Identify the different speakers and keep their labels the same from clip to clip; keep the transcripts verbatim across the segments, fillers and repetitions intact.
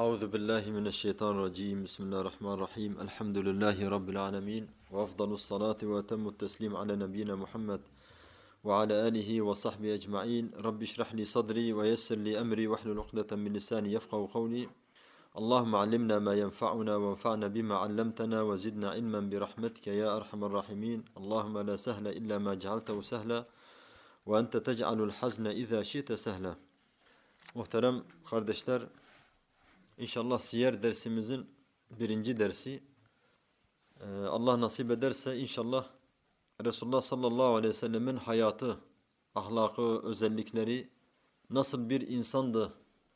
Speaker 1: Euzu billahi mineşşeytanirracim. Bismillahirrahmanirrahim. Elhamdülillahi rabbil alamin. Ve afdalus salati ve etemmut teslim ala nebiyyina Muhammed ve ala alihi ve sahbihi ecmaîn. Rabbi şrah li sadri ve yessir li emri ve hlul ukdeten min lisani yefkahu kavli. Allahumme allimna ma yenfa'una ve enfa'na bima 'allamtana ve zidna ilmen bi rahmetike ya erhamer rahimin. Allahumme la sehle illa ma cealtehu sehla ve ente tec'alul hazne iza şi'te sehla. Muhterem kardeşler, İnşallah siyer dersimizin birinci dersi. Ee, Allah nasip ederse inşallah Resulullah sallallahu aleyhi ve sellemin hayatı, ahlakı, özellikleri nasıl bir insandı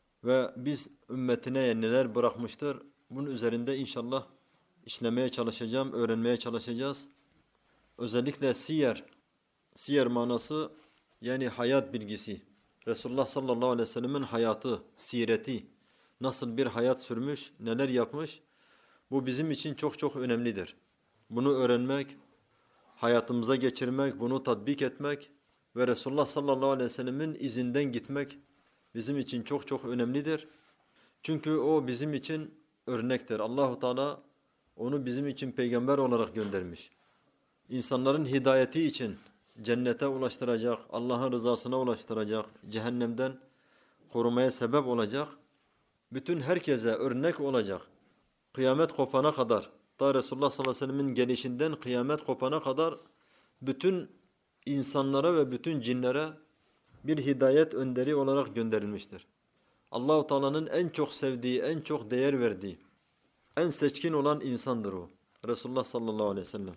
Speaker 1: ve biz ümmetine neler bırakmıştır, bunun üzerinde inşallah işlemeye çalışacağım, öğrenmeye çalışacağız. Özellikle siyer, siyer manası yani hayat bilgisi. Resulullah sallallahu aleyhi ve sellemin hayatı, sireti, nasıl bir hayat sürmüş, neler yapmış, bu bizim için çok çok önemlidir. Bunu öğrenmek, hayatımıza geçirmek, bunu tatbik etmek ve Resulullah sallallahu aleyhi ve sellemin izinden gitmek bizim için çok çok önemlidir. Çünkü o bizim için örnektir. Allahu Teala onu bizim için peygamber olarak göndermiş. İnsanların hidayeti için cennete ulaştıracak, Allah'ın rızasına ulaştıracak, cehennemden korumaya sebep olacak. Bütün herkese örnek olacak. Kıyamet kopana kadar, ta Resulullah sallallahu aleyhi ve sellemin gelişinden kıyamet kopana kadar bütün insanlara ve bütün cinlere bir hidayet önderi olarak gönderilmiştir. Allah-u Teala'nın en çok sevdiği, en çok değer verdiği, en seçkin olan insandır o. Resulullah sallallahu aleyhi ve sellem.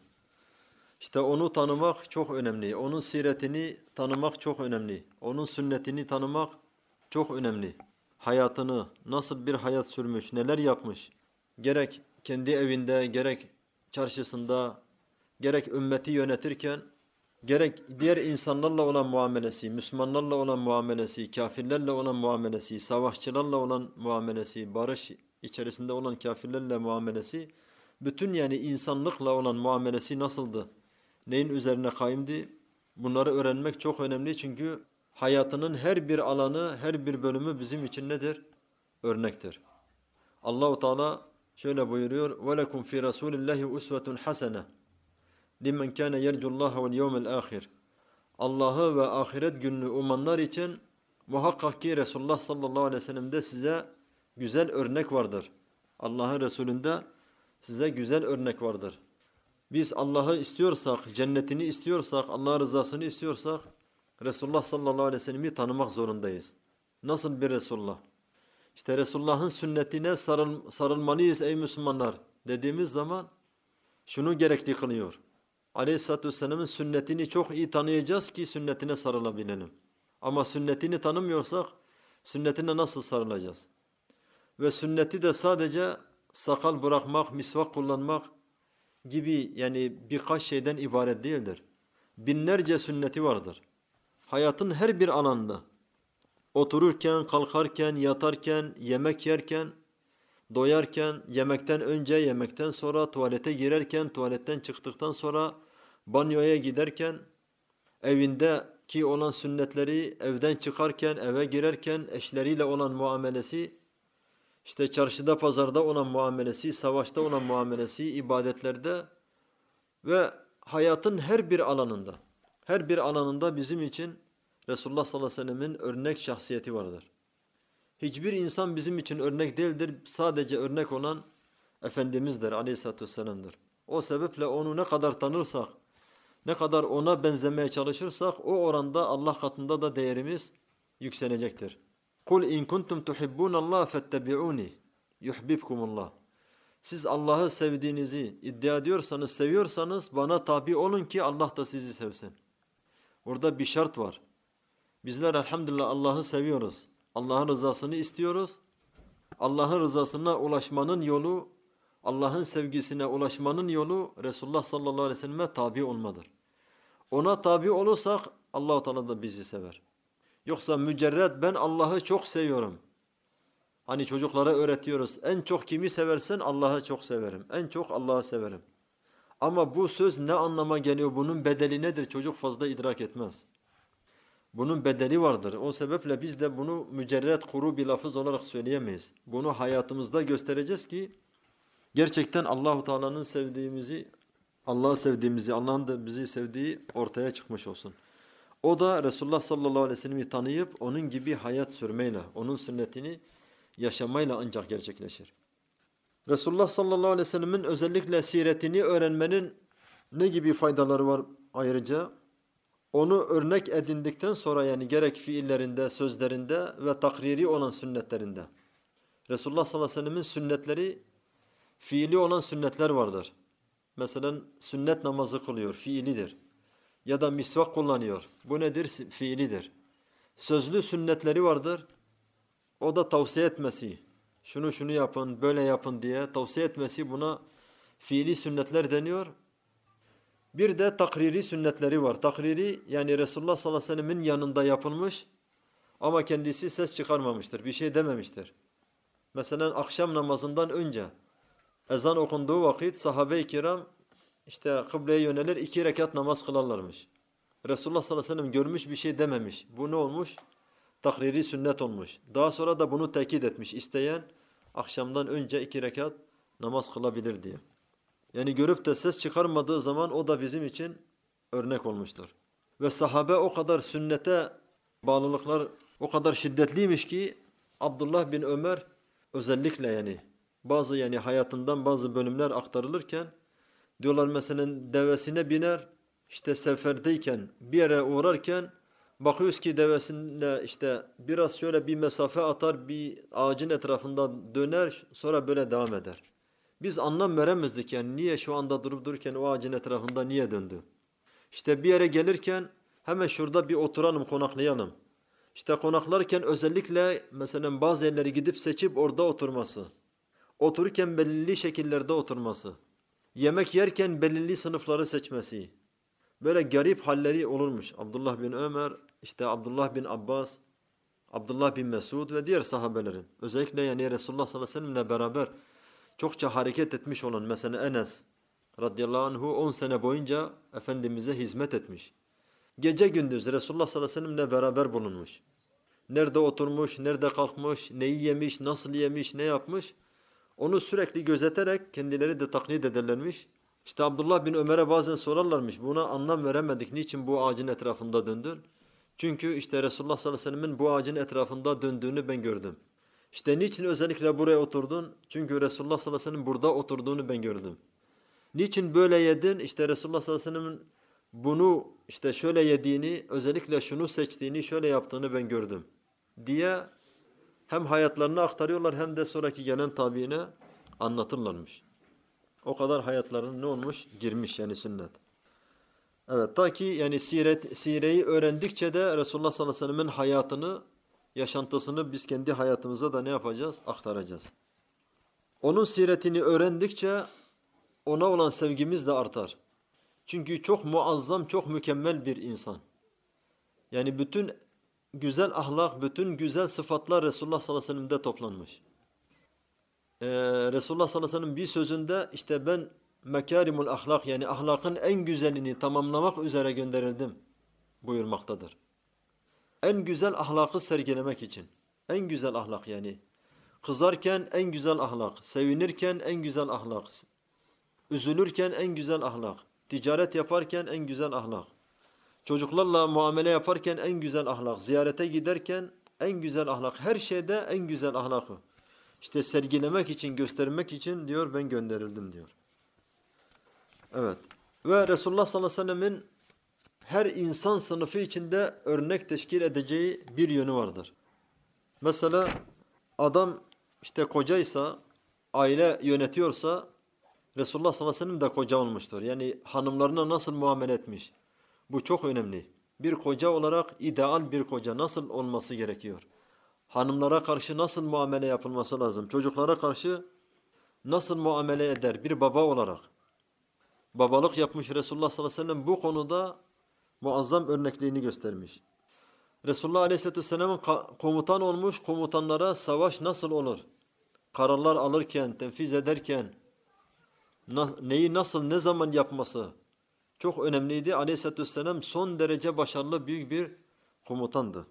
Speaker 1: İşte onu tanımak çok önemli. Onun siretini tanımak çok önemli. Onun sünnetini tanımak çok önemli. Hayatını, nasıl bir hayat sürmüş, neler yapmış, gerek kendi evinde, gerek çarşısında, gerek ümmeti yönetirken, gerek diğer insanlarla olan muamelesi, Müslümanlarla olan muamelesi, kafirlerle olan muamelesi, savaşçılarla olan muamelesi, barış içerisinde olan kafirlerle muamelesi, bütün yani insanlıkla olan muamelesi nasıldı, neyin üzerine kaimdi, bunları öğrenmek çok önemli çünkü hayatının her bir alanı, her bir bölümü bizim için nedir? Örnektir. Allah-u Teala şöyle buyuruyor: وَلَكُمْ فِي رَسُولِ اللّٰهِ اُسْوَةٌ حَسَنَةٌ لِمَنْ كَانَ يَرْجُ اللّٰهَ وَالْيَوْمَ الْآخِرِ Allah'ı ve ahiret gününü umanlar için muhakkak ki Resulullah sallallahu aleyhi ve sellem'de size güzel örnek vardır. Allah'ın Resulünde size güzel örnek vardır. Biz Allah'ı istiyorsak, cennetini istiyorsak, Allah'ın rızasını istiyorsak, Resulullah sallallahu aleyhi ve sellem'i tanımak zorundayız. Nasıl bir Resulullah? İşte Resulullah'ın sünnetine sarıl, sarılmalıyız ey Müslümanlar dediğimiz zaman şunu gerekli kılıyor. Aleyhisselatü vesselam'ın sünnetini çok iyi tanıyacağız ki sünnetine sarılabilelim. Ama sünnetini tanımıyorsak sünnetine nasıl sarılacağız? Ve sünneti de sadece sakal bırakmak, misvak kullanmak gibi yani birkaç şeyden ibaret değildir. Binlerce sünneti vardır. Hayatın her bir alanında, otururken, kalkarken, yatarken, yemek yerken, doyarken, yemekten önce, yemekten sonra, tuvalete girerken, tuvaletten çıktıktan sonra, banyoya giderken, evindeki olan sünnetleri, evden çıkarken, eve girerken, eşleriyle olan muamelesi, işte çarşıda, pazarda olan muamelesi, savaşta olan muamelesi, ibadetlerde ve hayatın her bir alanında, her bir alanında bizim için Resulullah sallallahu aleyhi ve sellemin örnek şahsiyeti vardır. Hiçbir insan bizim için örnek değildir. Sadece örnek olan Efendimiz'dir, aleyhissalatü vesselam'dır. O sebeple onu ne kadar tanırsak, ne kadar ona benzemeye çalışırsak o oranda Allah katında da değerimiz yükselecektir. Kul in kuntum tuhibbunallaha fettebi'uni yuhibbukumullah. Siz Allah'ı sevdiğinizi iddia ediyorsanız, seviyorsanız bana tabi olun ki Allah da sizi sevsin. Orada bir şart var. Bizler elhamdülillah Allah'ı seviyoruz. Allah'ın rızasını istiyoruz. Allah'ın rızasına ulaşmanın yolu, Allah'ın sevgisine ulaşmanın yolu Resulullah sallallahu aleyhi ve selleme tabi olmadır. Ona tabi olursak Allah-u Teala da bizi sever. Yoksa mücerred ben Allah'ı çok seviyorum. Hani çocuklara öğretiyoruz. En çok kimi seversen Allah'ı çok severim. En çok Allah'ı severim. Ama bu söz ne anlama geliyor? Bunun bedeli nedir? Çocuk fazla idrak etmez. Bunun bedeli vardır. O sebeple biz de bunu mücerret kuru bir lafız olarak söyleyemeyiz. Bunu hayatımızda göstereceğiz ki gerçekten Allahu Teala'nın sevdiğimizi, Allah'ı sevdiğimizi, Allah'ın da bizi sevdiği ortaya çıkmış olsun. O da Resulullah sallallahu aleyhi ve sellem'i tanıyıp onun gibi hayat sürmeyle, onun sünnetini yaşamayla ancak gerçekleşir. Resulullah sallallahu aleyhi ve sellem'in özellikle siretini öğrenmenin ne gibi faydaları var ayrıca? Onu örnek edindikten sonra yani gerek fiillerinde, sözlerinde ve takriri olan sünnetlerinde. Resulullah sallallahu aleyhi ve sellem'in sünnetleri, fiili olan sünnetler vardır. Mesela sünnet namazı kılıyor, fiilidir. Ya da misvak kullanıyor. Bu nedir? Fiilidir. Sözlü sünnetleri vardır. O da tavsiye etmesi. Şunu şunu yapın, böyle yapın diye tavsiye etmesi, buna fiili sünnetler deniyor. Bir de takriri sünnetleri var. Takriri yani Resulullah sallallahu aleyhi ve sellemin yanında yapılmış ama kendisi ses çıkarmamıştır, bir şey dememiştir. Mesela akşam namazından önce ezan okunduğu vakit sahabe-i kiram işte kıbleye yönelir, iki rekat namaz kılarlarmış. Resulullah sallallahu aleyhi ve sellem görmüş, bir şey dememiş. Bu ne olmuş? Takriri sünnet olmuş. Daha sonra da bunu tekit etmiş. İsteyen akşamdan önce iki rekat namaz kılabilir diye. Yani görüp de ses çıkarmadığı zaman o da bizim için örnek olmuştur. Ve sahabe o kadar sünnete bağlılıklar o kadar şiddetliymiş ki Abdullah bin Ömer özellikle yani bazı yani hayatından bazı bölümler aktarılırken diyorlar mesela devesine biner, işte seferdeyken bir yere uğrarken bakıyoruz ki devesinde işte biraz şöyle bir mesafe atar, bir ağacın etrafında döner, sonra böyle devam eder. Biz anlam veremezdik yani niye şu anda durup dururken o ağacın etrafında niye döndü? İşte bir yere gelirken hemen şurada bir oturalım, konaklayalım. İşte konaklarken özellikle mesela bazı yerleri gidip seçip orada oturması. Otururken belirli şekillerde oturması. Yemek yerken belirli sınıfları seçmesi. Böyle garip halleri olurmuş. Abdullah bin Ömer, işte Abdullah bin Abbas, Abdullah bin Mesud ve diğer sahabelerin. Özellikle yani Resulullah sallallahu aleyhi ve sellem'le beraber çokça hareket etmiş olan mesela Enes radıyallahu anhu on sene boyunca Efendimiz'e hizmet etmiş. Gece gündüz Resulullah sallallahu aleyhi ve sellem'le beraber bulunmuş. Nerede oturmuş, nerede kalkmış, neyi yemiş, nasıl yemiş, ne yapmış? Onu sürekli gözeterek kendileri de taklit ederlermiş. İşte Abdullah bin Ömer'e bazen sorarlarmış. Buna anlam veremedik. Niçin bu ağacın etrafında döndün? Çünkü işte Resulullah sallallahu aleyhi ve sellem'in bu ağacın etrafında döndüğünü ben gördüm. İşte niçin özellikle buraya oturdun? Çünkü Resulullah sallallahu aleyhi ve sellem burada oturduğunu ben gördüm. Niçin böyle yedin? İşte Resulullah sallallahu aleyhi ve sellem'in bunu işte şöyle yediğini, özellikle şunu seçtiğini, şöyle yaptığını ben gördüm diye hem hayatlarını aktarıyorlar hem de sonraki gelen tabiine anlatırlarmış. O kadar hayatlarının ne olmuş? Girmiş yani sünnet. Evet, ta ki yani siret, sireyi öğrendikçe de Resulullah sallallahu aleyhi ve sellem'in hayatını, yaşantısını biz kendi hayatımıza da ne yapacağız? Aktaracağız. Onun siretini öğrendikçe ona olan sevgimiz de artar. Çünkü çok muazzam, çok mükemmel bir insan. Yani bütün güzel ahlak, bütün güzel sıfatlar Resulullah sallallahu aleyhi ve sellem'de toplanmış. Ee, Resulullah sallallahu aleyhi ve sellem bir sözünde işte ben mekarimul ahlak yani ahlakın en güzelini tamamlamak üzere gönderildim buyurmaktadır. En güzel ahlakı sergilemek için. En güzel ahlak yani. Kızarken en güzel ahlak, sevinirken en güzel ahlak, üzülürken en güzel ahlak, ticaret yaparken en güzel ahlak, çocuklarla muamele yaparken en güzel ahlak, ziyarete giderken en güzel ahlak, her şeyde en güzel ahlakı. İşte sergilemek için, göstermek için diyor ben gönderildim diyor. Evet. Ve Resulullah sallallahu aleyhi ve sellemin her insan sınıfı içinde örnek teşkil edeceği bir yönü vardır. Mesela adam işte kocaysa, aile yönetiyorsa Resulullah sallallahu aleyhi ve sellem de koca olmuştur. Yani hanımlarına nasıl muamele etmiş. Bu çok önemli. Bir koca olarak ideal bir koca nasıl olması gerekiyor? Hanımlara karşı nasıl muamele yapılması lazım? Çocuklara karşı nasıl muamele eder bir baba olarak? Babalık yapmış Resulullah sallallahu aleyhi ve sellem bu konuda muazzam örnekliğini göstermiş. Resulullah aleyhisselatü vesselam'ın komutan olmuş, komutanlara savaş nasıl olur? Kararlar alırken, tenfiz ederken neyi nasıl, ne zaman yapması çok önemliydi. Aleyhisselatü vesselam son derece başarılı büyük bir komutandı.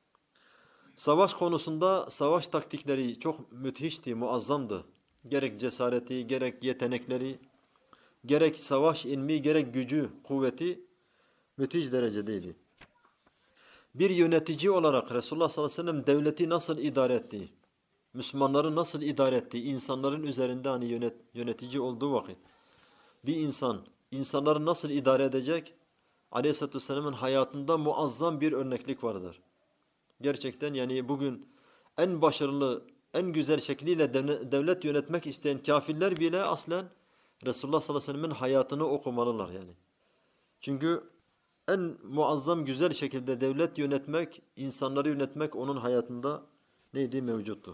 Speaker 1: Savaş konusunda savaş taktikleri çok müthişti, muazzamdı. Gerek cesareti, gerek yetenekleri, gerek savaş ilmi, gerek gücü, kuvveti müthiş derecedeydi. Bir yönetici olarak Resulullah sallallahu aleyhi ve sellem devleti nasıl idare etti? Müslümanları nasıl idare etti? İnsanların üzerinde hani yönet, yönetici olduğu vakit. Bir insan, insanları nasıl idare edecek? Aleyhisselatü Vesselam'ın hayatında muazzam bir örneklik vardır. Gerçekten yani bugün en başarılı, en güzel şekliyle devlet yönetmek isteyen kafirler bile aslen Resulullah sallallahu aleyhi ve sellem'in hayatını okumalılar yani. Çünkü en muazzam güzel şekilde devlet yönetmek, insanları yönetmek onun hayatında neydi? Mevcuttu.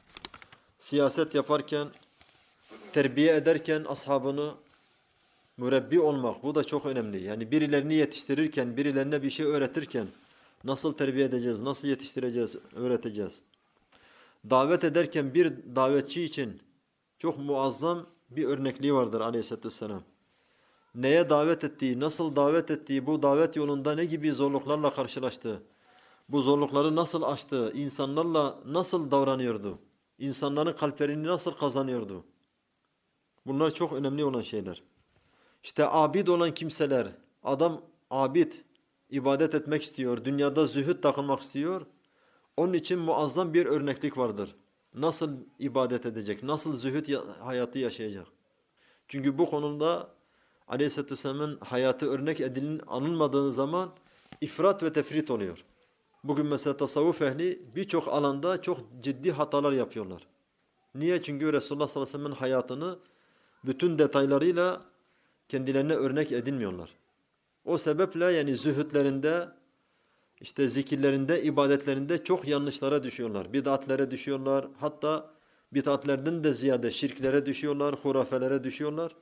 Speaker 1: Siyaset yaparken, terbiye ederken ashabını mürebbi olmak, bu da çok önemli. Yani birilerini yetiştirirken, birilerine bir şey öğretirken nasıl terbiye edeceğiz, nasıl yetiştireceğiz, öğreteceğiz. Davet ederken bir davetçi için çok muazzam bir örnekliği vardır Aleyhisselatü Vesselam. Neye davet ettiği, nasıl davet ettiği, bu davet yolunda ne gibi zorluklarla karşılaştı, bu zorlukları nasıl aştı, insanlarla nasıl davranıyordu, insanların kalplerini nasıl kazanıyordu. Bunlar çok önemli olan şeyler. İşte abid olan kimseler, adam abid, ibadet etmek istiyor, dünyada zühd takılmak istiyor. Onun için muazzam bir örneklik vardır. Nasıl ibadet edecek, nasıl zühd hayatı yaşayacak. Çünkü bu konuda Aleyhisselatü Vesselam'ın hayatı örnek edilin, anılmadığı zaman ifrat ve tefrit oluyor. Bugün mesela tasavvuf ehli birçok alanda çok ciddi hatalar yapıyorlar. Niye? Çünkü Resulullah sallallahu aleyhi ve sellem'in hayatını bütün detaylarıyla kendilerine örnek edinmiyorlar. O sebeple yani zühütlerinde, işte zikirlerinde, ibadetlerinde çok yanlışlara düşüyorlar. Bid'atlere düşüyorlar. Hatta bid'atlerden de ziyade şirklere düşüyorlar, hurafelere düşüyorlar.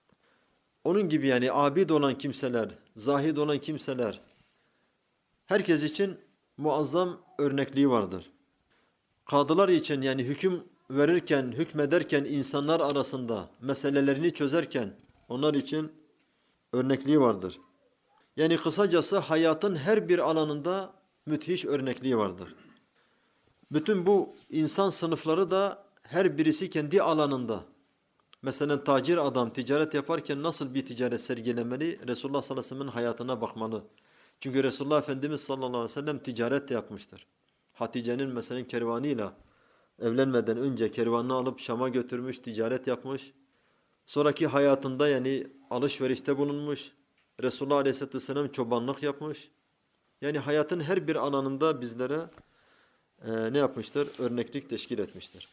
Speaker 1: Onun gibi yani abid olan kimseler, zahid olan kimseler, herkes için muazzam örnekliği vardır. Kadılar için yani hüküm verirken, hükmederken insanlar arasında meselelerini çözerken onlar için örnekliği vardır. Yani kısacası hayatın her bir alanında müthiş örnekliği vardır. Bütün bu insan sınıfları da her birisi kendi alanında. Mesela tacir adam ticaret yaparken nasıl bir ticaret sergilemeli? Resulullah sallallahu aleyhi ve sellem'in hayatına bakmalı. Çünkü Resulullah Efendimiz sallallahu aleyhi ve sellem ticaret de yapmıştır. Hatice'nin mesela kervanıyla evlenmeden önce kervanını alıp Şam'a götürmüş, ticaret yapmış. Sonraki hayatında yani alışverişte bulunmuş. Resulullah aleyhisselatü vesselam çobanlık yapmış. Yani hayatın her bir alanında bizlere e, ne yapmıştır? Örneklik teşkil etmiştir.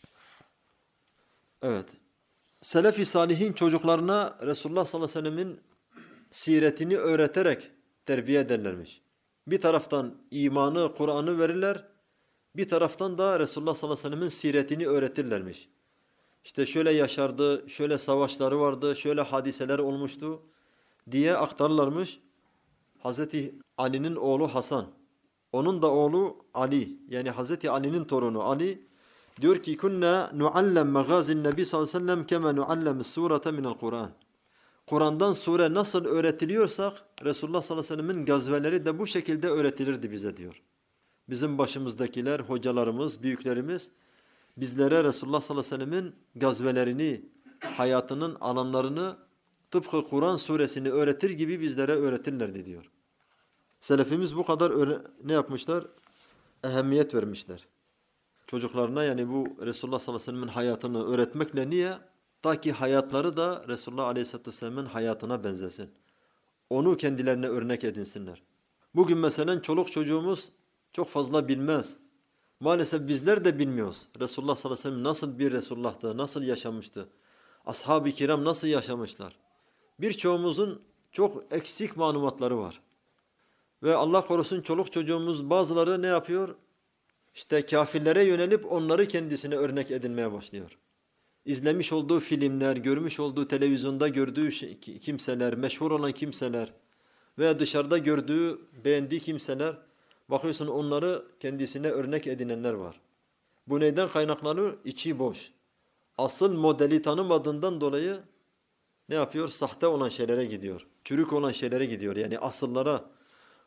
Speaker 1: Evet. Selef-i Salihin çocuklarına Resulullah sallallahu aleyhi ve sellemin siretini öğreterek terbiye ederlermiş. Bir taraftan imanı, Kur'an'ı verirler, bir taraftan da Resulullah sallallahu aleyhi ve sellemin siretini öğretirlermiş. İşte şöyle yaşardı, şöyle savaşları vardı, şöyle hadiseler olmuştu diye aktarırlarmış. Hazreti Ali'nin oğlu Hasan, onun da oğlu Ali, yani Hazreti Ali'nin torunu Ali, diyor ki kunna nuallem magazin Nebi sallallahu aleyhi ve sellem kema nuallem surete minel Kur'an. Kur'an'dan sure nasıl öğretiliyorsak Resulullah sallallahu aleyhi ve sellemin gazveleri de bu şekilde öğretilirdi bize diyor. Bizim başımızdakiler, hocalarımız, büyüklerimiz bizlere Resulullah sallallahu aleyhi ve sellemin gazvelerini, hayatının alanlarını tıpkı Kur'an suresini öğretir gibi bizlere öğretirlerdi diyor. Selefimiz bu kadar ne yapmışlar? Ehemmiyet vermişler. Çocuklarına yani bu Resulullah sallallahu aleyhi ve sellemin hayatını öğretmekle niye? Ta ki hayatları da Resulullah aleyhisselatü vesselam'ın hayatına benzesin. Onu kendilerine örnek edinsinler. Bugün mesela çoluk çocuğumuz çok fazla bilmez. Maalesef bizler de bilmiyoruz. Resulullah sallallahu aleyhi ve sellem nasıl bir Resulullah'tı, nasıl yaşamıştı? Ashab-ı kiram nasıl yaşamışlar? Birçoğumuzun çok eksik malumatları var. Ve Allah korusun çoluk çocuğumuz bazıları ne yapıyor? İşte kafirlere yönelip onları kendisine örnek edinmeye başlıyor. İzlemiş olduğu filmler, görmüş olduğu televizyonda gördüğü kimseler, meşhur olan kimseler veya dışarıda gördüğü, beğendiği kimseler, bakıyorsun onları kendisine örnek edinenler var. Bu neyden kaynaklanıyor? İçi boş. Asıl modeli tanımadığından dolayı ne yapıyor? Sahte olan şeylere gidiyor. Çürük olan şeylere gidiyor. Yani asıllara,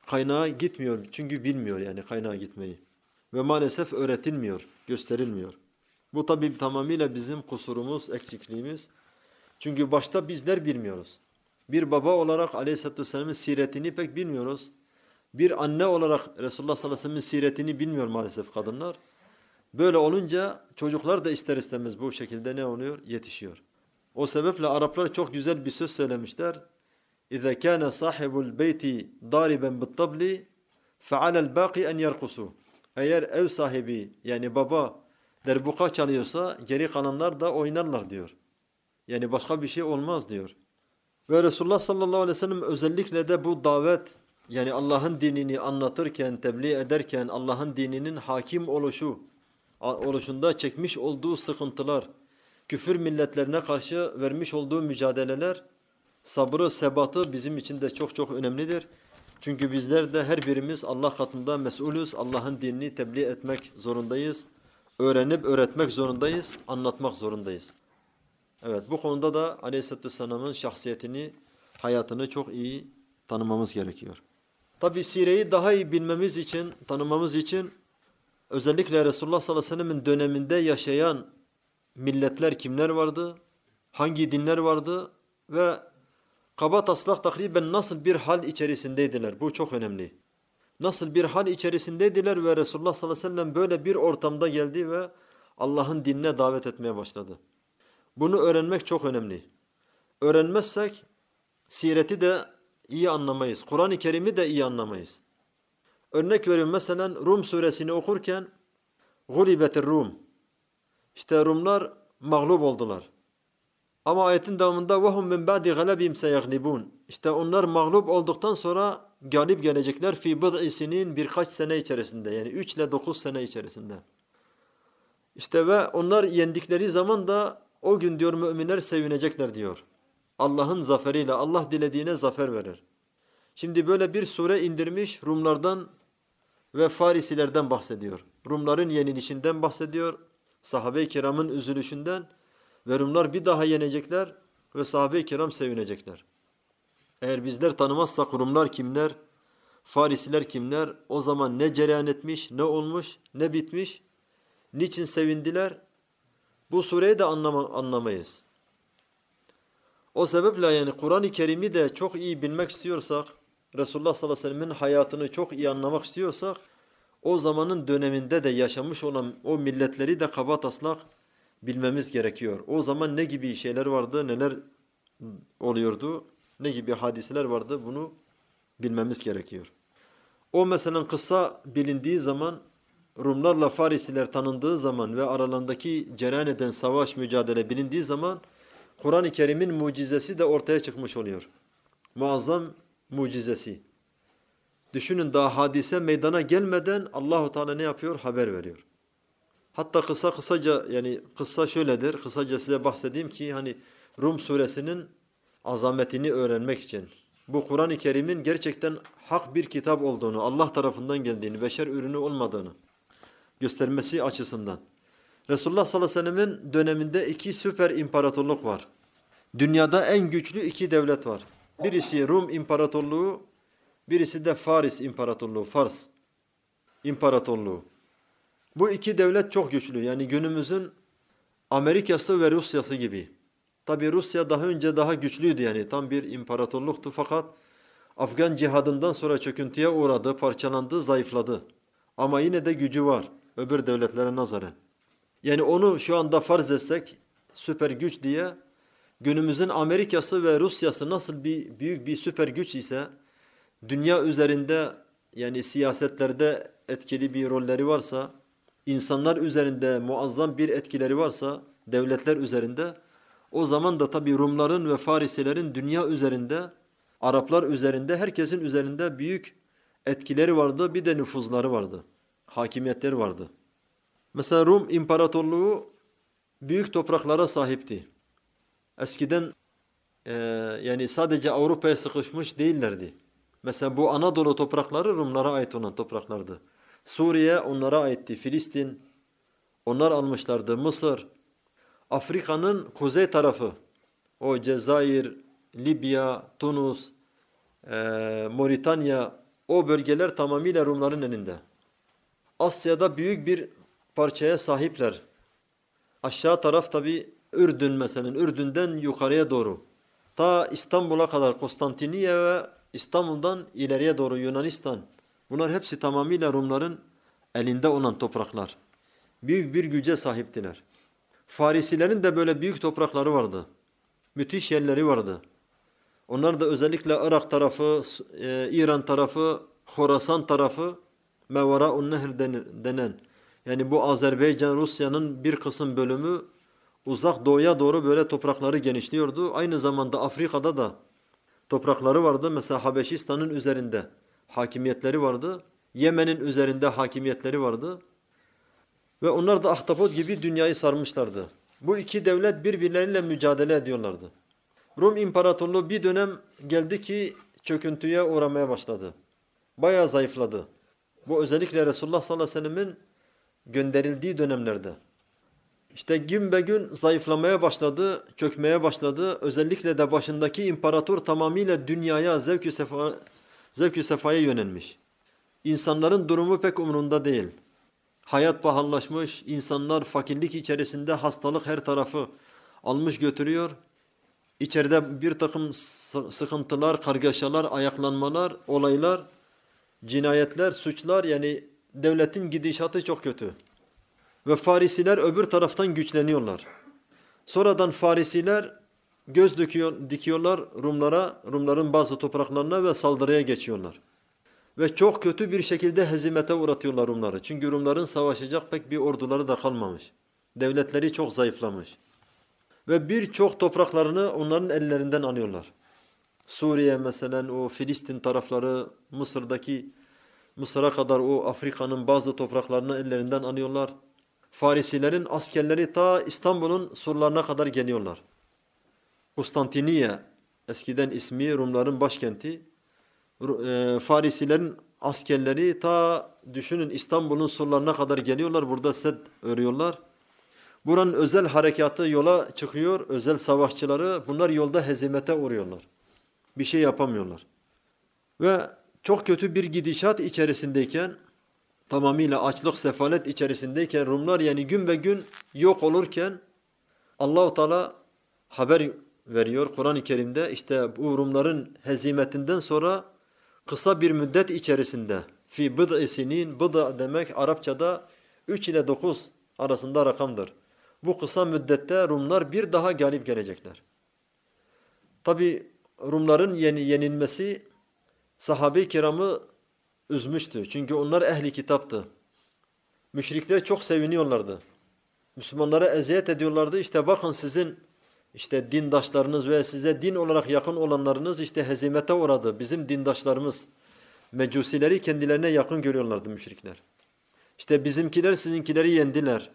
Speaker 1: Kaynağa gitmiyor çünkü bilmiyor yani kaynağa gitmeyi. Ve maalesef öğretilmiyor, gösterilmiyor. Bu tabii tamamıyla bizim kusurumuz, eksikliğimiz. Çünkü başta bizler bilmiyoruz. Bir baba olarak Aleyhisselatü Vesselam'ın siretini pek bilmiyoruz. Bir anne olarak Resulullah sallallahu aleyhi ve sellem'in siretini bilmiyor maalesef kadınlar. Böyle olunca çocuklar da ister istemez bu şekilde ne oluyor? Yetişiyor. O sebeple Araplar çok güzel bir söz söylemişler. اِذَا كَانَ صَاحِبُ الْبَيْتِ ضَارِبًا بِالطَّبْلِ فَعَلَى الْبَاقِ اَنْ يَرْقُسُوا. Eğer ev sahibi yani baba derbuka çalıyorsa geri kalanlar da oynarlar diyor. Yani başka bir şey olmaz diyor. Ve Resulullah sallallahu aleyhi ve sellem özellikle de bu davet yani Allah'ın dinini anlatırken, tebliğ ederken Allah'ın dininin hakim oluşu, oluşunda çekmiş olduğu sıkıntılar, küfür milletlerine karşı vermiş olduğu mücadeleler, sabrı, sebatı bizim için de çok çok önemlidir. Çünkü bizler de her birimiz Allah katında mesulüz. Allah'ın dinini tebliğ etmek zorundayız. Öğrenip öğretmek zorundayız, anlatmak zorundayız. Evet, bu konuda da Aleyhisselatü Vesselam'ın şahsiyetini, hayatını çok iyi tanımamız gerekiyor. Tabi sireyi daha iyi bilmemiz için, tanımamız için özellikle Resulullah sallallahu aleyhi ve sellem'in döneminde yaşayan milletler kimler vardı, hangi dinler vardı ve kaba taslak takriben nasıl bir hal içerisindeydiler. Bu çok önemli. Nasıl bir hal içerisindeydiler ve Resulullah sallallahu aleyhi ve sellem böyle bir ortamda geldi ve Allah'ın dinine davet etmeye başladı. Bunu öğrenmek çok önemli. Öğrenmezsek sireti de iyi anlamayız. Kur'an-ı Kerim'i de iyi anlamayız. Örnek veriyorum mesela Rum suresini okurken Gulibetir Rum. İşte Rumlar mağlup oldular. Ama ayetin devamında وَهُمْ مِنْ بَعْدِ غَلَبِهِمْ سَيَغْلِبُونَ. İşte onlar mağlup olduktan sonra galip gelecekler fi bid'i sinin birkaç sene içerisinde yani üç ile dokuz sene içerisinde. İşte ve onlar yendikleri zaman da o gün diyor müminler sevinecekler diyor. Allah'ın zaferiyle Allah dilediğine zafer verir. Şimdi böyle bir sure indirmiş Rumlardan ve Farisilerden bahsediyor. Rumların yenilişinden bahsediyor. Sahabe-i kiramın üzülüşünden ve Rumlar bir daha yenecekler ve sahabe-i kiram sevinecekler. Eğer bizler tanımazsak Rumlar kimler, Farisiler kimler, o zaman ne cereyan etmiş, ne olmuş, ne bitmiş, niçin sevindiler, bu sureyi de anlama, anlamayız. O sebeple yani Kur'an-ı Kerim'i de çok iyi bilmek istiyorsak, Resulullah sallallahu aleyhi ve sellem'in hayatını çok iyi anlamak istiyorsak, o zamanın döneminde de yaşamış olan o milletleri de kaba taslak bilmemiz gerekiyor. O zaman ne gibi şeyler vardı, neler oluyordu, ne gibi hadiseler vardı bunu bilmemiz gerekiyor. O mesela kısa bilindiği zaman, Rumlarla Farisiler tanındığı zaman ve aralarındaki cereyan eden savaş, mücadele bilindiği zaman Kur'an-ı Kerim'in mucizesi de ortaya çıkmış oluyor. Muazzam mucizesi. Düşünün daha hadise meydana gelmeden Allahu Teala ne yapıyor? Haber veriyor. Hatta kısa kısaca yani kısa şöyledir. Kısaca size bahsedeyim ki hani Rum suresinin azametini öğrenmek için. Bu Kur'an-ı Kerim'in gerçekten hak bir kitap olduğunu, Allah tarafından geldiğini, beşer ürünü olmadığını göstermesi açısından. Resulullah sallallahu aleyhi ve sellem'in döneminde iki süper imparatorluk var. Dünyada en güçlü iki devlet var. Birisi Rum İmparatorluğu, birisi de Faris İmparatorluğu, Fars İmparatorluğu. Bu iki devlet çok güçlü. Yani günümüzün Amerika'sı ve Rusya'sı gibi. Tabi Rusya daha önce daha güçlüydü yani tam bir imparatorluktu fakat Afgan cihadından sonra çöküntüye uğradı, parçalandı, zayıfladı. Ama yine de gücü var öbür devletlere nazaran. Yani onu şu anda farz etsek süper güç diye günümüzün Amerika'sı ve Rusya'sı nasıl bir büyük bir süper güç ise dünya üzerinde yani siyasetlerde etkili bir rolleri varsa, insanlar üzerinde muazzam bir etkileri varsa, devletler üzerinde o zaman da tabi Rumların ve Farisilerin dünya üzerinde, Araplar üzerinde, herkesin üzerinde büyük etkileri vardı. Bir de nüfuzları vardı. Hakimiyetleri vardı. Mesela Rum İmparatorluğu büyük topraklara sahipti. Eskiden e, yani sadece Avrupa'ya sıkışmış değillerdi. Mesela bu Anadolu toprakları Rumlara ait olan topraklardı. Suriye onlara aitti. Filistin onlar almışlardı. Mısır. Afrika'nın kuzey tarafı, o Cezayir, Libya, Tunus, e, Moritanya, O bölgeler tamamıyla Rumların elinde. Asya'da büyük bir parçaya sahipler. Aşağı taraf tabi Ürdün mesela. Ürdün'den yukarıya doğru. Ta İstanbul'a kadar Konstantiniye ve İstanbul'dan ileriye doğru Yunanistan. Bunlar hepsi tamamıyla Rumların elinde olan topraklar. Büyük bir güce sahiptiler. Farisilerin de böyle büyük toprakları vardı. Müthiş yerleri vardı. Onlar da özellikle Irak tarafı, e, İran tarafı, Horasan tarafı, Mevara'un Nehr denen. Yani bu Azerbaycan, Rusya'nın bir kısım bölümü uzak doğuya doğru böyle toprakları genişliyordu. Aynı zamanda Afrika'da da toprakları vardı. Mesela Habeşistan'ın üzerinde hakimiyetleri vardı. Yemen'in üzerinde hakimiyetleri vardı. Ve onlar da ahtapot gibi dünyayı sarmışlardı. Bu iki devlet birbirleriyle mücadele ediyorlardı. Rum İmparatorluğu bir dönem geldi ki çöküntüye uğramaya başladı. Bayağı zayıfladı. Bu özellikle Resulullah sallallahu aleyhi ve sellemin gönderildiği dönemlerde. İşte gün be gün zayıflamaya başladı, çökmeye başladı. Özellikle de başındaki imparator tamamıyla dünyaya, zevk-ü sefa, zevk-ü sefaya yönelmiş. İnsanların durumu pek umurunda değil. Hayat pahalılaşmış, insanlar fakirlik içerisinde, hastalık her tarafı almış götürüyor. İçeride bir takım sıkıntılar, kargaşalar, ayaklanmalar, olaylar, cinayetler, suçlar, yani devletin gidişatı çok kötü. Ve Farisiler öbür taraftan güçleniyorlar. Sonradan Farisiler göz dikiyor, dikiyorlar Rumlara, Rumların bazı topraklarına ve saldırıya geçiyorlar. Ve çok kötü bir şekilde hezimete uğratıyorlar Rumları. Çünkü Rumların savaşacak pek bir orduları da kalmamış. Devletleri çok zayıflamış. Ve birçok topraklarını onların ellerinden alıyorlar. Suriye mesela, o Filistin tarafları, Mısır'daki, Mısır'a kadar o Afrika'nın bazı topraklarını ellerinden alıyorlar. Farisilerin askerleri ta İstanbul'un surlarına kadar geliyorlar. Konstantiniye, eskiden ismi Rumların başkenti. Farisilerin askerleri ta düşünün İstanbul'un surlarına kadar geliyorlar. Burada set örüyorlar. Buranın özel harekatı yola çıkıyor. Özel savaşçıları bunlar yolda hezimete uğruyorlar. Bir şey yapamıyorlar. Ve çok kötü bir gidişat içerisindeyken, tamamıyla açlık, sefalet içerisindeyken Rumlar yani gün be gün yok olurken Allah-u Teala haber veriyor Kur'an-ı Kerim'de. İşte bu Rumların hezimetinden sonra kısa bir müddet içerisinde fi bid'i sinin, bid'a demek Arapçada üç ile dokuz arasında rakamdır. Bu kısa müddette Rumlar bir daha galip gelecekler. Tabi Rumların yeni yenilmesi sahabe-i kiramı üzmüştü. Çünkü onlar ehli kitaptı. Müşrikler çok seviniyorlardı. Müslümanlara eziyet ediyorlardı. İşte bakın sizin işte dindaşlarınız ve size din olarak yakın olanlarınız işte hezimete uğradı. Bizim dindaşlarımız. Mecusileri kendilerine yakın görüyorlardı müşrikler. İşte bizimkiler sizinkileri yendiler.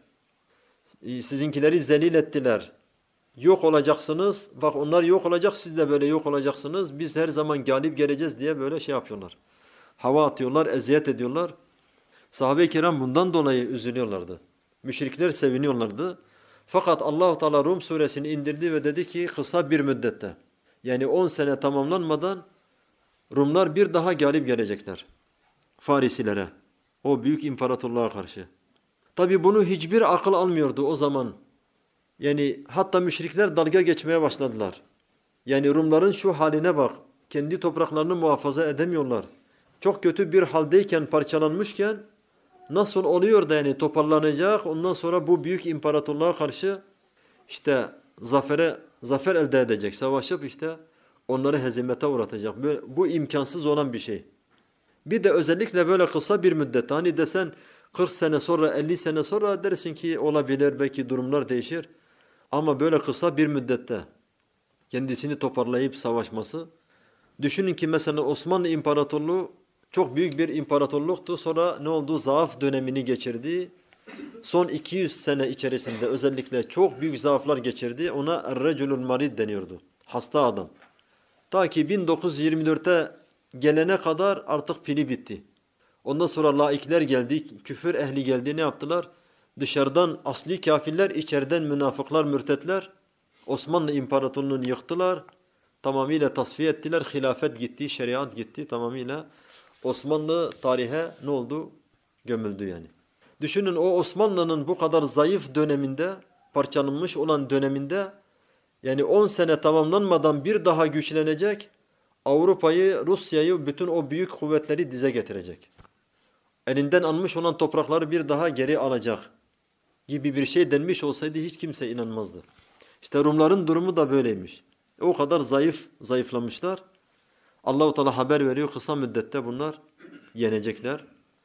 Speaker 1: Sizinkileri zelil ettiler. Yok olacaksınız. Bak onlar yok olacak, siz de böyle yok olacaksınız. Biz her zaman galip geleceğiz diye böyle şey yapıyorlar. Hava atıyorlar, eziyet ediyorlar. Sahabe-i kiram bundan dolayı üzülüyorlardı. Müşrikler seviniyorlardı. Fakat Allah-u Teala Rum suresini indirdi ve dedi ki kısa bir müddette, yani on sene tamamlanmadan Rumlar bir daha galip gelecekler. Farisilere, o büyük imparatorluğa karşı. Tabi bunu hiçbir akıl almıyordu o zaman. Yani hatta müşrikler dalga geçmeye başladılar. Yani Rumların şu haline bak, kendi topraklarını muhafaza edemiyorlar. Çok kötü bir haldeyken, parçalanmışken nasıl oluyor da yani toparlanacak, ondan sonra bu büyük imparatorluğa karşı işte zafere, zafer elde edecek, savaşıp işte onları hezimete uğratacak. Böyle, bu imkansız olan bir şey. Bir de özellikle böyle kısa bir müddet, hani desen kırk sene sonra, elli sene sonra dersin ki olabilir, belki durumlar değişir. Ama böyle kısa bir müddette kendisini toparlayıp savaşması. Düşünün ki mesela Osmanlı İmparatorluğu çok büyük bir imparatorluktu. Sonra ne oldu? Zaaf dönemini geçirdi. Son iki yüz sene içerisinde özellikle çok büyük zaaflar geçirdi. Ona Er-Reculul Marid deniyordu. Hasta adam. Ta ki bin dokuz yüz yirmi dört'e gelene kadar artık pili bitti. Ondan sonra laikler geldi, küfür ehli geldi. Ne yaptılar? Dışarıdan asli kafirler, içeriden münafıklar, mürtetler Osmanlı İmparatorluğu'nu yıktılar. Tamamıyla tasfiye ettiler. Hilafet gitti, şeriat gitti tamamıyla. Osmanlı tarihe ne oldu? Gömüldü yani. Düşünün o Osmanlı'nın bu kadar zayıf döneminde, parçalanmış olan döneminde yani on sene tamamlanmadan bir daha güçlenecek, Avrupa'yı, Rusya'yı, bütün o büyük kuvvetleri dize getirecek. Elinden almış olan toprakları bir daha geri alacak gibi bir şey denmiş olsaydı hiç kimse inanmazdı. İşte Rumların durumu da böyleymiş. O kadar zayıf, zayıflamışlar. Allah-u Teala haber veriyor, kısa müddette bunlar yenecekler.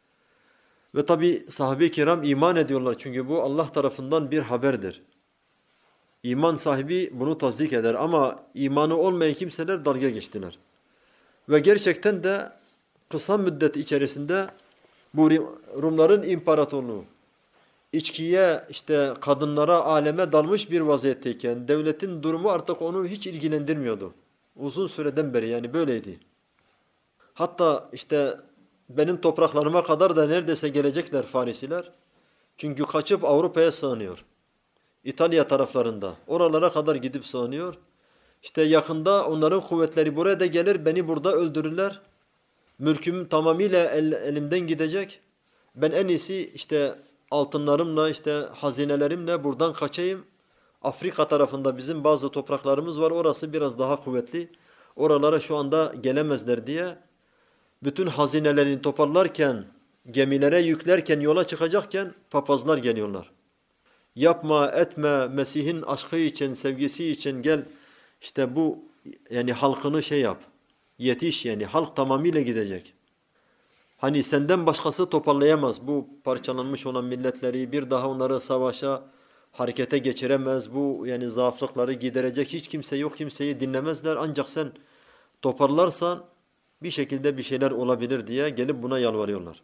Speaker 1: Ve tabi sahabe-i kiram iman ediyorlar çünkü bu Allah tarafından bir haberdir. İman sahibi bunu tasdik eder ama imanı olmayan kimseler dalga geçtiler. Ve gerçekten de kısa müddet içerisinde bu Rumların imparatorluğu içkiye, işte kadınlara, aleme dalmış bir vaziyetteyken devletin durumu artık onu hiç ilgilendirmiyordu. Uzun süreden beri yani böyleydi. Hatta işte benim topraklarıma kadar da neredeyse gelecekler Farisiler. Çünkü kaçıp Avrupa'ya sığınıyor. İtalya taraflarında. Oralara kadar gidip sığınıyor. İşte yakında onların kuvvetleri buraya da gelir, beni burada öldürürler. Mülküm tamamıyla el, elimden gidecek. Ben en iyisi işte altınlarımla, işte hazinelerimle buradan kaçayım. Afrika tarafında bizim bazı topraklarımız var. Orası biraz daha kuvvetli. Oralara şu anda gelemezler diye. Bütün hazinelerini toparlarken, gemilere yüklerken, yola çıkacakken papazlar geliyorlar. Yapma, etme, Mesih'in aşkı için, sevgisi için gel. İşte bu yani halkını şey yap. Yetiş yani halk tamamıyla gidecek. Hani senden başkası toparlayamaz bu parçalanmış olan milletleri, bir daha onları savaşa, harekete geçiremez. Bu yani zaaflıkları giderecek hiç kimse yok, kimseyi dinlemezler. Ancak sen toparlarsan bir şekilde bir şeyler olabilir diye gelip buna yalvarıyorlar.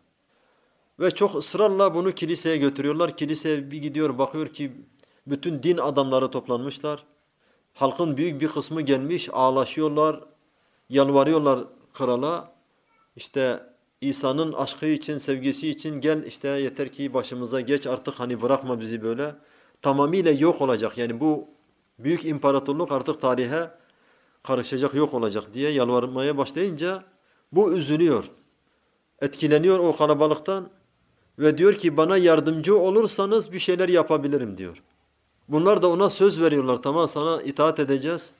Speaker 1: Ve çok ısrarla bunu kiliseye götürüyorlar. Kiliseye bir gidiyor, bakıyor ki bütün din adamları toplanmışlar. Halkın büyük bir kısmı gelmiş, ağlaşıyorlar, yalvarıyorlar krala. İşte İsa'nın aşkı için, sevgisi için gel işte yeter ki başımıza geç artık hani bırakma bizi böyle. Tamamıyla yok olacak yani bu büyük imparatorluk artık tarihe karışacak, yok olacak diye yalvarmaya başlayınca bu üzülüyor. Etkileniyor o kalabalıktan ve diyor ki bana yardımcı olursanız bir şeyler yapabilirim diyor. Bunlar da ona söz veriyorlar, tamam sana itaat edeceğiz.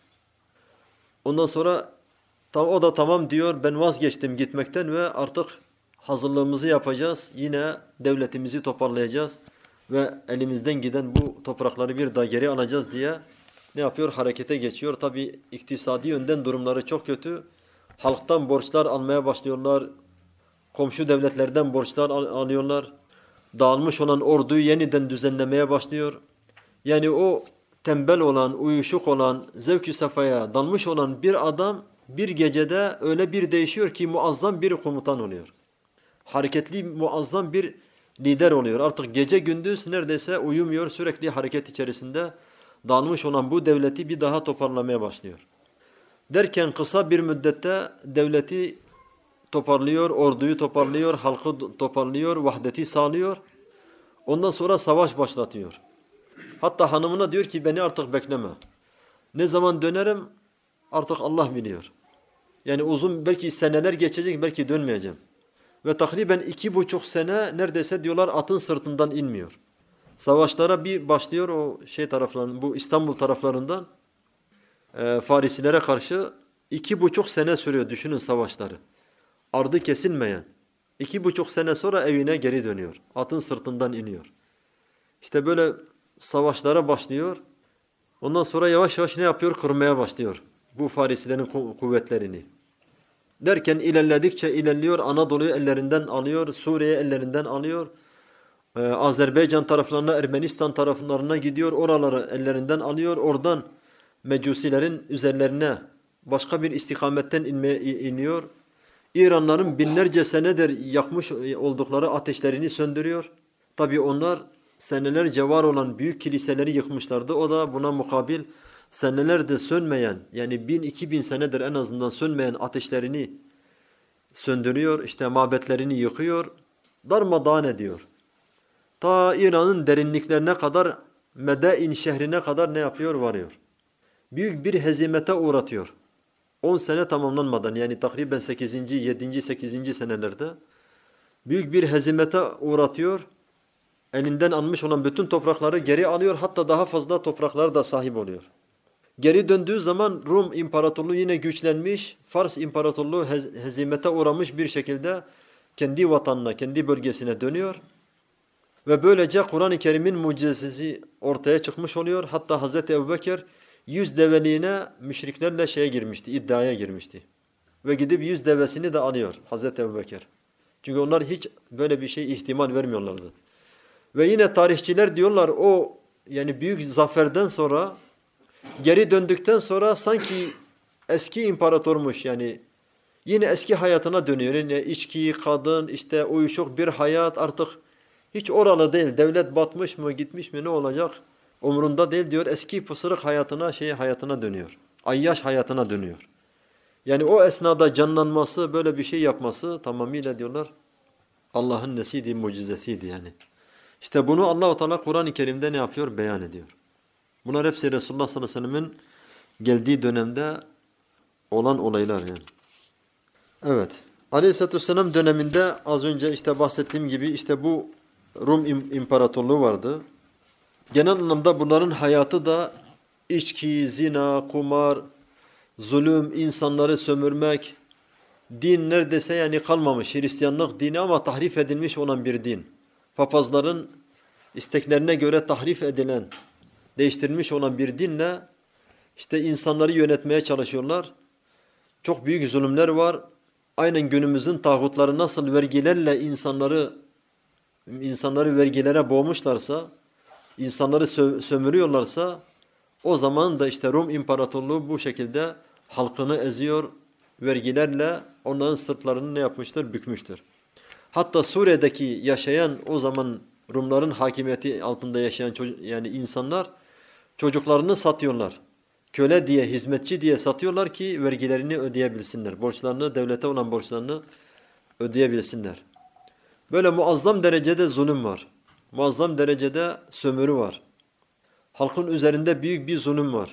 Speaker 1: Ondan sonra tam o da tamam diyor, ben vazgeçtim gitmekten ve artık hazırlığımızı yapacağız. Yine devletimizi toparlayacağız ve elimizden giden bu toprakları bir daha geri alacağız diye ne yapıyor? Harekete geçiyor. Tabi iktisadi yönden durumları çok kötü. Halktan borçlar almaya başlıyorlar. Komşu devletlerden borçlar al alıyorlar. Dağılmış olan orduyu yeniden düzenlemeye başlıyor. Yani o tembel olan, uyuşuk olan, zevk-i sefaya dalmış olan bir adam bir gecede öyle bir değişiyor ki muazzam bir komutan oluyor. Hareketli, muazzam bir lider oluyor. Artık gece gündüz neredeyse uyumuyor, sürekli hareket içerisinde dağılmış olan bu devleti bir daha toparlamaya başlıyor. Derken kısa bir müddette devleti toparlıyor, orduyu toparlıyor, halkı toparlıyor, vahdeti sağlıyor. Ondan sonra savaş başlatıyor. Hatta hanımına diyor ki beni artık bekleme. Ne zaman dönerim artık Allah biliyor. Yani uzun belki seneler geçecek, belki dönmeyeceğim. Ve takriben iki buçuk sene neredeyse diyorlar atın sırtından inmiyor. Savaşlara bir başlıyor o şey taraflarından, bu İstanbul taraflarından e, Farisilere karşı iki buçuk sene sürüyor düşünün savaşları. Ardı kesilmeyen. İki buçuk sene sonra evine geri dönüyor. Atın sırtından iniyor. İşte böyle savaşlara başlıyor. Ondan sonra yavaş yavaş ne yapıyor? Kırmaya başlıyor. Bu Farisilerin kuvvetlerini. Derken ilerledikçe ilerliyor. Anadolu'yu ellerinden alıyor. Suriye'yi ellerinden alıyor. Ee, Azerbaycan taraflarına, Ermenistan taraflarına gidiyor. Oraları ellerinden alıyor. Oradan Mecusilerin üzerlerine başka bir istikametten inmeye, iniyor. İranların binlerce senedir yakmış oldukları ateşlerini söndürüyor. Tabi onlar senelerce var olan büyük kiliseleri yıkmışlardı. O da buna mukabil senelerde sönmeyen yani bin iki bin senedir en azından sönmeyen ateşlerini söndürüyor. İşte mabetlerini yıkıyor. Darmadağın ediyor. Ta İran'ın derinliklerine kadar Medain şehrine kadar ne yapıyor? Varıyor. Büyük bir hezimete uğratıyor. on sene tamamlanmadan yani takriben sekizinci yedinci sekizinci senelerde büyük bir hezimete uğratıyor. Elinden almış olan bütün toprakları geri alıyor. Hatta daha fazla topraklara da sahip oluyor. Geri döndüğü zaman Rum İmparatorluğu yine güçlenmiş. Fars İmparatorluğu hez hezimete uğramış bir şekilde kendi vatanına, kendi bölgesine dönüyor. Ve böylece Kur'an-ı Kerim'in mucizesi ortaya çıkmış oluyor. Hatta Hazreti Ebubekir yüz develiğine müşriklerle şeye girmişti, iddiaya girmişti. Ve gidip yüz devesini de alıyor Hazreti Ebubekir. Çünkü onlar hiç böyle bir şey ihtimal vermiyorlardı. Ve yine tarihçiler diyorlar o yani büyük zaferden sonra geri döndükten sonra sanki eski imparatormuş yani yine eski hayatına dönüyor. Yani içki, kadın, işte uyuşuk bir hayat artık hiç oralı değil. Devlet batmış mı, gitmiş mi ne olacak? Umrunda değil diyor. Eski pısırık hayatına, şey hayatına dönüyor. Ayyaş hayatına dönüyor. Yani o esnada canlanması, böyle bir şey yapması tamamıyla diyorlar Allah'ın nesiydi, mucizesiydi yani. İşte bunu Allah-u Teala Kur'an-ı Kerim'de ne yapıyor? Beyan ediyor. Bunlar hepsi Resulullah sallallahu aleyhi ve sellem'in geldiği dönemde olan olaylar yani. Evet. Aleyhisselatü vesselam döneminde az önce işte bahsettiğim gibi işte bu Rum İmparatorluğu vardı. Genel anlamda bunların hayatı da içki, zina, kumar, zulüm, insanları sömürmek, din neredeyse yani kalmamış. Hristiyanlık dini ama tahrif edilmiş olan bir din. Papazların isteklerine göre tahrif edilen, değiştirilmiş olan bir dinle işte insanları yönetmeye çalışıyorlar. Çok büyük zulümler var. Aynen günümüzün tağutları nasıl vergilerle insanları insanları vergilere boğmuşlarsa, insanları sö sömürüyorlarsa o zaman da işte Rum İmparatorluğu bu şekilde halkını eziyor, vergilerle onların sırtlarını ne yapmıştır? Bükmüştür. Hatta Suriye'deki yaşayan o zaman Rumların hakimiyeti altında yaşayan yani insanlar çocuklarını satıyorlar. Köle diye, hizmetçi diye satıyorlar ki vergilerini ödeyebilsinler. Borçlarını, devlete olan borçlarını ödeyebilsinler. Böyle muazzam derecede zulüm var. Muazzam derecede sömürü var. Halkın üzerinde büyük bir zulüm var.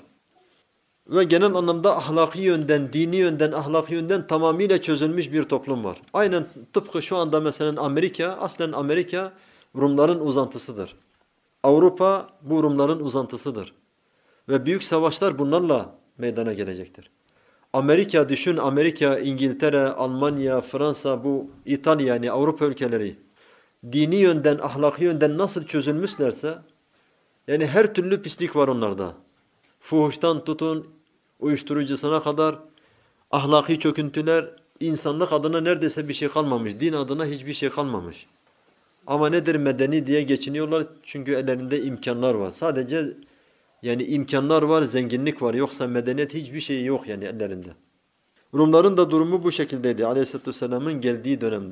Speaker 1: Ve genel anlamda ahlaki yönden, dini yönden, ahlaki yönden tamamıyla çözülmüş bir toplum var. Aynen tıpkı şu anda mesela Amerika, aslen Amerika Rumların uzantısıdır. Avrupa bu Rumların uzantısıdır. Ve büyük savaşlar bunlarla meydana gelecektir. Amerika düşün, Amerika, İngiltere, Almanya, Fransa, bu İtalya yani Avrupa ülkeleri dini yönden, ahlaki yönden nasıl çözülmüşlerse yani her türlü pislik var onlarda. Fuhuştan tutun, uyuşturucusuna kadar ahlaki çöküntüler, insanlık adına neredeyse bir şey kalmamış. Din adına hiçbir şey kalmamış. Ama nedir medeni diye geçiniyorlar çünkü ellerinde imkanlar var. Sadece yani imkanlar var, zenginlik var. Yoksa medeniyet hiçbir şey yok yani ellerinde. Rumların da durumu bu şekildeydi Aleyhisselatü Vesselam'ın geldiği dönemde.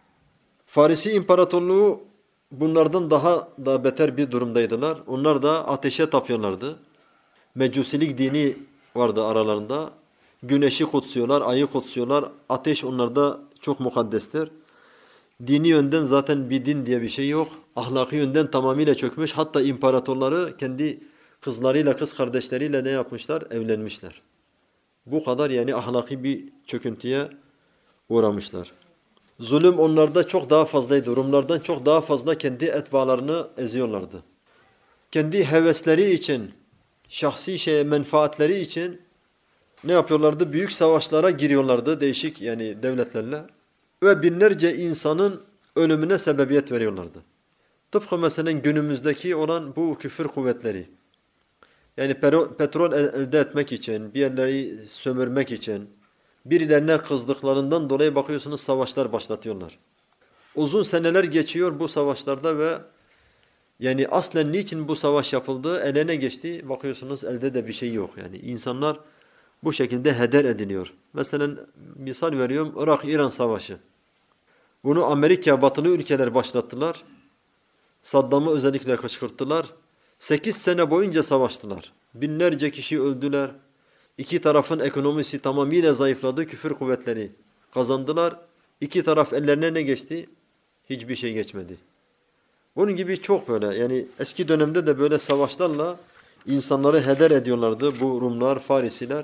Speaker 1: Farisi İmparatorluğu bunlardan daha da beter bir durumdaydılar. Onlar da ateşe tapıyorlardı. Mecusilik dini vardı aralarında. Güneşi kutsuyorlar, ayı kutsuyorlar. Ateş onlarda çok mukaddestir. Dini yönden zaten bir din diye bir şey yok. Ahlaki yönden tamamıyla çökmüş. Hatta imparatorları kendi kızlarıyla, kız kardeşleriyle ne yapmışlar? Evlenmişler. Bu kadar yani ahlaki bir çöküntüye uğramışlar. Zulüm onlarda çok daha fazlaydı. Rumlardan çok daha fazla kendi etbalarını eziyorlardı. Kendi hevesleri için, şahsi şey menfaatleri için ne yapıyorlardı? Büyük savaşlara giriyorlardı değişik yani devletlerle. Ve binlerce insanın ölümüne sebebiyet veriyorlardı. Tıpkı mesela günümüzdeki olan bu küfür kuvvetleri. Yani petrol elde etmek için, bir yerleri sömürmek için, birilerine kızdıklarından dolayı bakıyorsunuz savaşlar başlatıyorlar. Uzun seneler geçiyor bu savaşlarda ve yani aslen niçin bu savaş yapıldı, eline geçti, bakıyorsunuz elde de bir şey yok. Yani insanlar bu şekilde heder ediliyor. Mesela misal veriyorum Irak-İran savaşı. Bunu Amerika, batılı ülkeler başlattılar. Saddam'ı özellikle kışkırttılar. Sekiz sene boyunca savaştılar. Binlerce kişi öldüler. İki tarafın ekonomisi tamamıyla zayıfladı. Küfür kuvvetleri kazandılar. İki taraf ellerine ne geçti? Hiçbir şey geçmedi. Bunun gibi çok böyle yani eski dönemde de böyle savaşlarla insanları heder ediyorlardı bu Rumlar, Farisiler.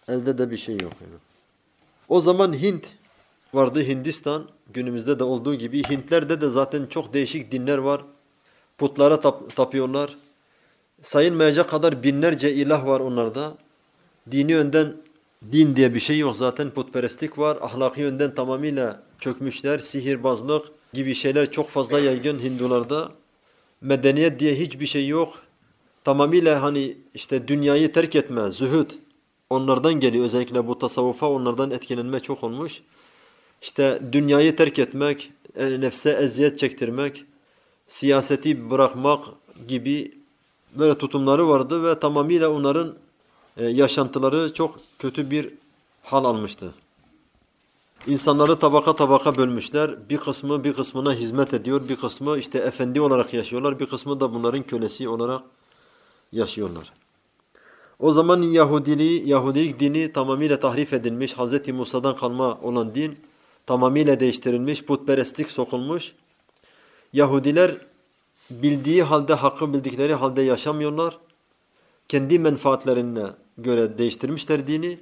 Speaker 1: Elde de bir şey yok. Yani. O zaman Hint vardı, Hindistan. Günümüzde de olduğu gibi Hintlerde de zaten çok değişik dinler var. Putlara tap tapıyorlar. Sayılmayacak kadar binlerce ilah var onlarda. Dini yönden din diye bir şey yok zaten, putperestlik var. Ahlaki yönden tamamıyla çökmüşler. Sihirbazlık gibi şeyler çok fazla yaygın Hindularda. Medeniyet diye hiçbir şey yok. Tamamıyla hani işte dünyayı terk etme, zühd onlardan geliyor. Özellikle bu tasavvufa onlardan etkilenme çok olmuş. İşte dünyayı terk etmek, nefse eziyet çektirmek, siyaseti bırakmak gibi böyle tutumları vardı ve tamamıyla onların yaşantıları çok kötü bir hal almıştı. İnsanları tabaka tabaka bölmüşler. Bir kısmı bir kısmına hizmet ediyor, bir kısmı işte efendi olarak yaşıyorlar, bir kısmı da bunların kölesi olarak yaşıyorlar. O zaman Yahudiliği, Yahudilik dini tamamıyla tahrif edilmiş, Hz. Musa'dan kalma olan din tamamıyla değiştirilmiş, putperestlik sokulmuş. Yahudiler bildiği halde, hakkı bildikleri halde yaşamıyorlar. Kendi menfaatlerine göre değiştirmişler dini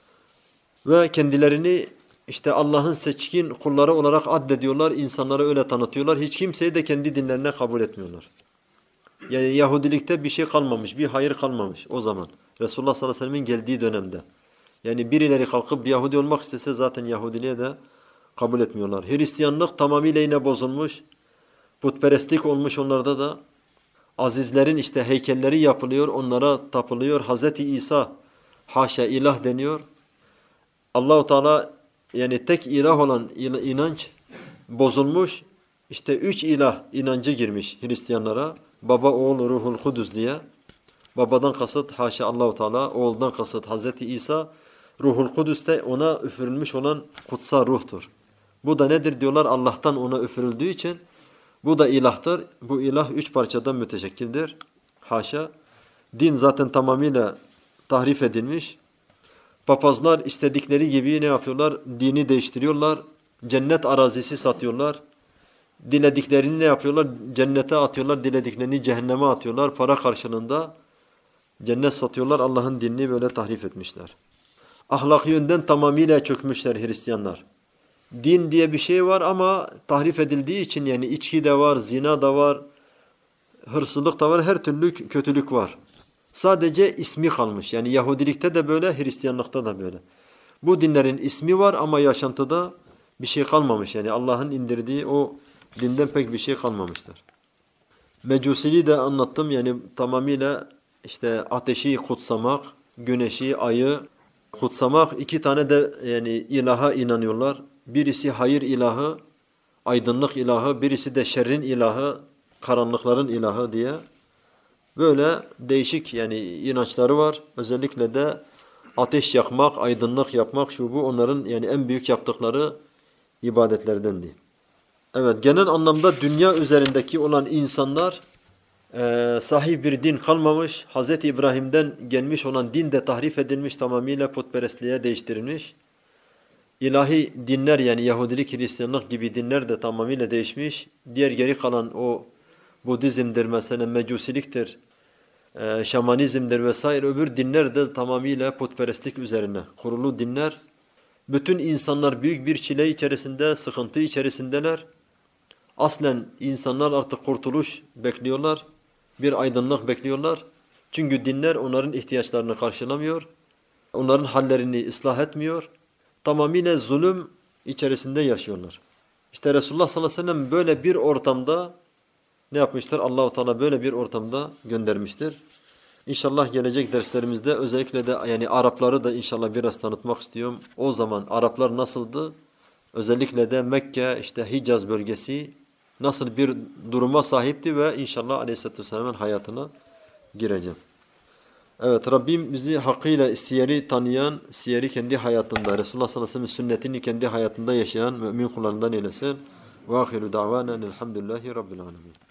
Speaker 1: ve kendilerini işte Allah'ın seçkin kulları olarak addediyorlar, insanlara öyle tanıtıyorlar. Hiç kimseyi de kendi dinlerine kabul etmiyorlar. Yani Yahudilikte bir şey kalmamış, bir hayır kalmamış o zaman. Resulullah sallallahu aleyhi ve sellem'in geldiği dönemde. Yani birileri kalkıp Yahudi olmak istese zaten Yahudiliğe de kabul etmiyorlar. Hristiyanlık tamamıyla yine bozulmuş. Putperestlik olmuş onlarda da. Azizlerin işte heykelleri yapılıyor, onlara tapılıyor. Hazreti İsa haşa ilah deniyor. Allah-u Teala yani tek ilah olan inanç bozulmuş. İşte üç ilah inancı girmiş Hristiyanlara. Baba, oğul, ruhul kudüs diye. Babadan kasıt haşa Allah-u Teala, oğuldan kasıt Hazreti İsa, ruhul kudüs de ona üfürülmüş olan kutsal ruhtur. Bu da nedir diyorlar? Allah'tan ona üfürüldüğü için bu da ilahtır. Bu ilah üç parçadan müteşekkildir. Haşa. Din zaten tamamıyla tahrif edilmiş. Papazlar istedikleri gibi ne yapıyorlar? Dini değiştiriyorlar. Cennet arazisi satıyorlar. Dilediklerini ne yapıyorlar? Cennete atıyorlar. Dilediklerini cehenneme atıyorlar. Para karşılığında cennet satıyorlar. Allah'ın dinini böyle tahrif etmişler. Ahlaki yönden tamamıyla çökmüşler Hristiyanlar. Din diye bir şey var ama tahrif edildiği için yani içki de var, zina da var, hırsızlık da var, her türlü kötülük var. Sadece ismi kalmış. Yani Yahudilikte de böyle, Hristiyanlıkta da böyle. Bu dinlerin ismi var ama yaşantıda bir şey kalmamış. Yani Allah'ın indirdiği o dinden pek bir şey kalmamıştır. Mecusiliği de anlattım. Yani tamamıyla işte ateşi kutsamak, güneşi, ayı kutsamak. İki tane de yani ilaha inanıyorlar. Birisi hayır ilahı, aydınlık ilahı, birisi de şerrin ilahı, karanlıkların ilahı diye. Böyle değişik yani inançları var. Özellikle de ateş yakmak, aydınlık yapmak şu bu onların yani en büyük yaptıkları ibadetlerdendi. Evet, genel anlamda dünya üzerindeki olan insanlar e, sahih bir din kalmamış. Hz. İbrahim'den gelmiş olan din de tahrif edilmiş, tamamıyla putperestliğe değiştirilmiş. İlahi dinler yani Yahudilik, Hristiyanlık gibi dinler de tamamıyla değişmiş. Diğer geri kalan o Budizm'dir mesela, Mecusiliktir, e, Şamanizm'dir vesaire öbür dinler de tamamıyla putperestlik üzerine kurulu dinler. Bütün insanlar büyük bir çile içerisinde, sıkıntı içerisindeler. Aslen insanlar artık kurtuluş bekliyorlar, bir aydınlık bekliyorlar. Çünkü dinler onların ihtiyaçlarını karşılamıyor, onların hallerini ıslah etmiyor. Tamamıyla zulüm içerisinde yaşıyorlar. İşte Resulullah sallallahu aleyhi ve sellem böyle bir ortamda ne yapmıştır? Allah-u Teala böyle bir ortamda göndermiştir. İnşallah gelecek derslerimizde özellikle de yani Arapları da inşallah biraz tanıtmak istiyorum. O zaman Araplar nasıldı? Özellikle de Mekke, işte Hicaz bölgesi nasıl bir duruma sahipti ve inşallah Aleyhisselatü Vesselam'ın hayatına gireceğim. Evet, Rabbim bizi hakkıyla siyeri tanıyan, siyeri kendi hayatında, Resulullah sallallahu aleyhi ve sellem sünnetini kendi hayatında yaşayan mümin kullarından eylesin. Ve ahiru da'vanen elhamdülillahi rabbil alemin.